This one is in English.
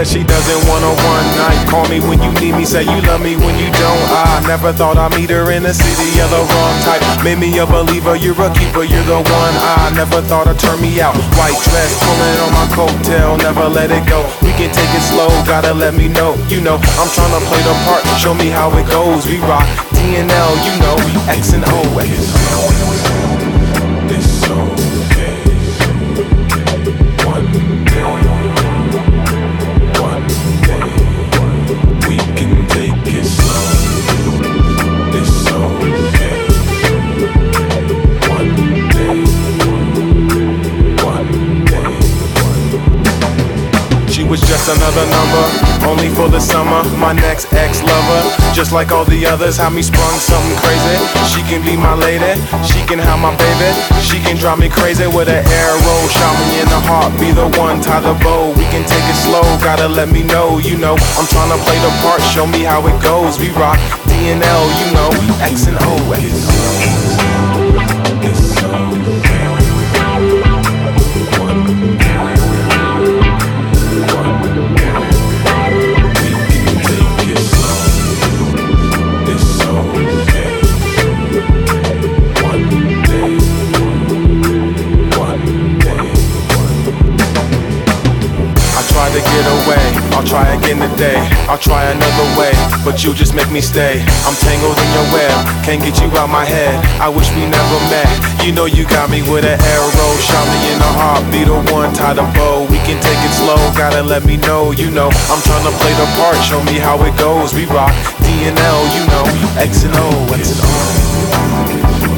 says she doesn't want a one night. Call me when you need me, say you love me when you don't. I never thought I'd meet her in the city of the wrong type. Made me a believer, you're a keeper, you're the one. I never thought I'd turn me out. White dress, pulling on my coattail, never let it go. We can take it slow, gotta let me know. You know, I'm trying to play the part, show me how it goes. We rock DNL, you know, X and O. It's okay. One day we can take it slow. It's okay. One day. She was just another number, only for the summer. My next ex-lover, just like all the others, had me sprung something crazy. She can be my lady, she can have my baby. She can drive me crazy with an arrow, shot me in the heart, be the one, tie the bow. We can take it slow, gotta let me know. You know, I'm trying to play the part, show me how it goes. We rock DNL, you know, X and O. It's okay. Try to get away, I'll try again today. I'll try another way, but you just make me stay. I'm tangled in your web, can't get you out my head. I wish we never met. You know you got me with an arrow, shot me in the heart, be the one, tie the bow. We can take it slow, gotta let me know. You know, I'm trying to play the part, show me how it goes. We rock DNL, you know, X and O, X and O.